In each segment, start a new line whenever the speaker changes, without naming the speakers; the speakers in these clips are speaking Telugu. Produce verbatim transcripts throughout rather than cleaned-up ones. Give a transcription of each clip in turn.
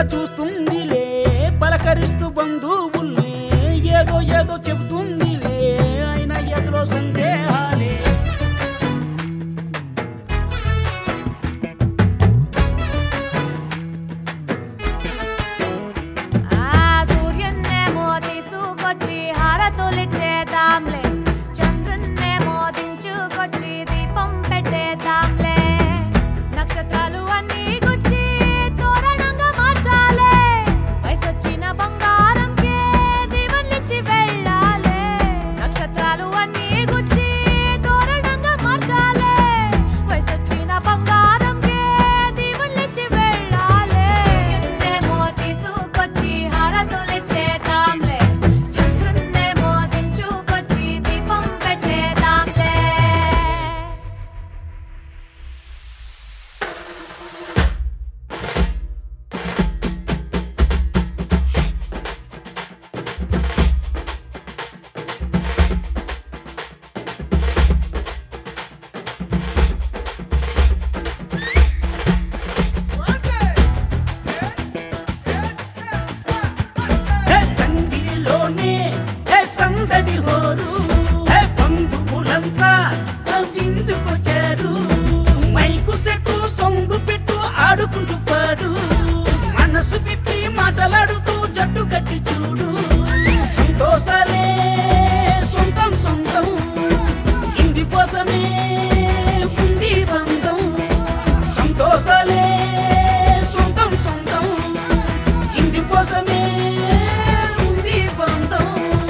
చూస్తుందిలే పలకరిస్తూ బంధువుల్ని ఏదో ఏదో చెబుతుందిలే అయినా ఎదురో సందేహాలే
సూర్యున్నేమో తీసుకొచ్చి హారతులిచ్చేద్దాంలే చంద్రున్నేమో దించుకొచ్చి దీపం పెట్టేద్దాంలే నక్షత్రాలు అన్నీ గుచ్చి తోరణంగా మార్చాలే వయసొచ్చిన బంగారంకే దీవెనలిచ్చి వెళ్ళాలే నక్షత్రాలు అన్నీ గుచ్చి తోరణంగా మార్చాలే వయసొచ్చిన బంగారంకే దీవెనలిచ్చి వెళ్ళాలే సూర్యున్నేమో తీసుకొచ్చి హారతులిచ్చేద్దాంలే చంద్రున్నేమో దించుకొచ్చి దీపం పెట్టేద్దాంలే
ఏ తంగిలోనే ఏ సందడి హోరు ఏ బంధువులంతా విందుకొచ్చారు మైకు సెట్టు సొంగు పెట్టు ఆడుకుంటూ పాడు మనసు విప్పి మాటలాడుతూ జట్టు కట్టి చూడు సంతోషాలే సొంతం సొంతం ఇందుకోసమే ఉంది బంధం సంతోషాలే సొంతం సొంతం ఇందుకోసమే ఉంది బంధం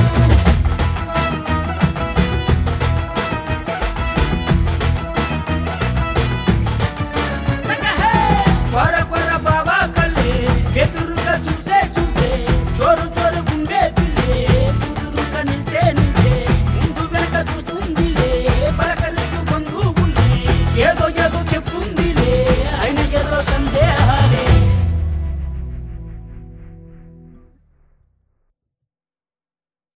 కొర కొర బాబా కళ్ళే ఎదురుగా చూసే చూసే చోరు చోరు గుండె పిల్లే కుదురుగా నిల్చే నిల్చే ముందు వెనక చూస్తుందిలే పలకరిస్తూ బంధువుల్ని ఏదో